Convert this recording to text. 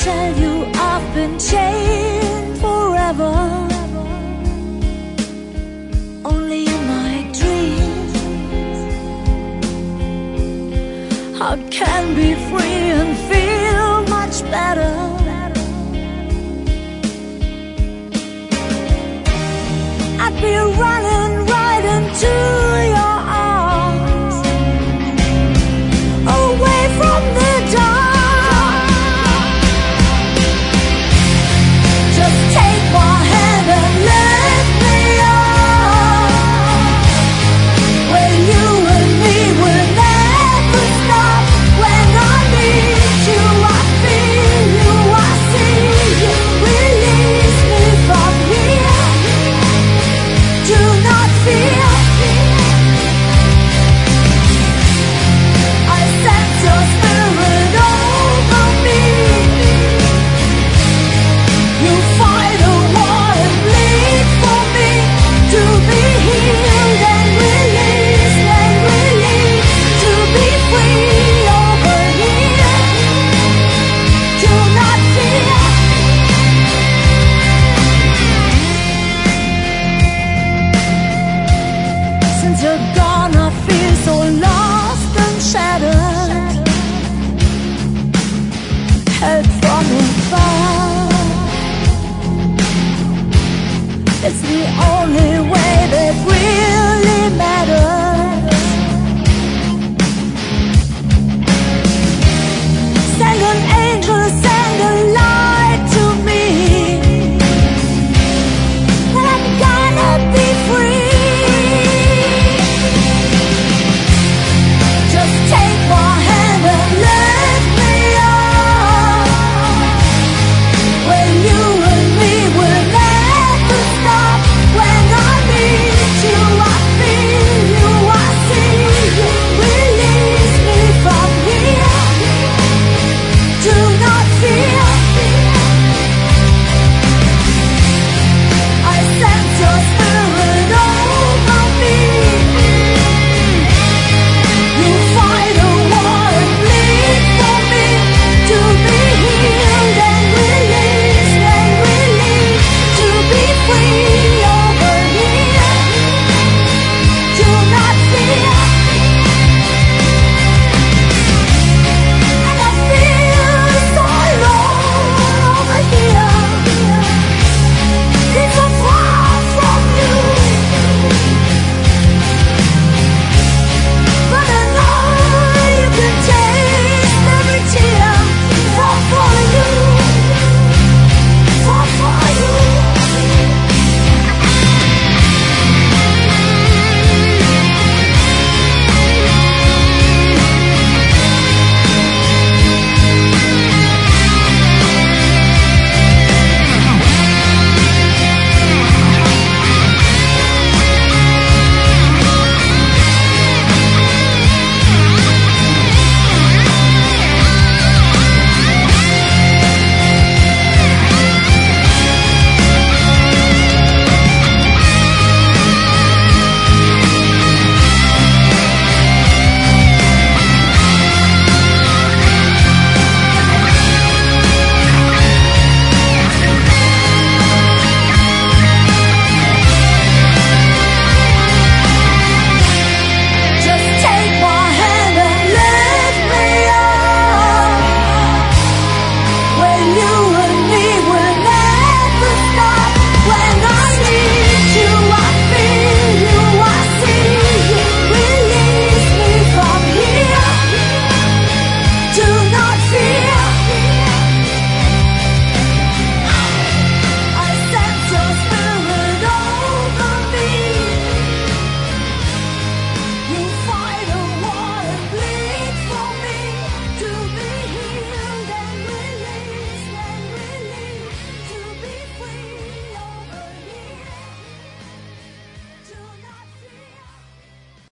tell you I've been chained forever, only in my dreams. I can be free and feel much better. I'd be running right into your arms, away from the dark. Just take my hand and lift me up, where you and me will never stop. When I need you, I feel you, I see you. Release me from here. Do not fear. I sense your spirit over me. You fight a war and bleed for me to be healed and released and released, to be free over here. Do not fear. Since you're gone,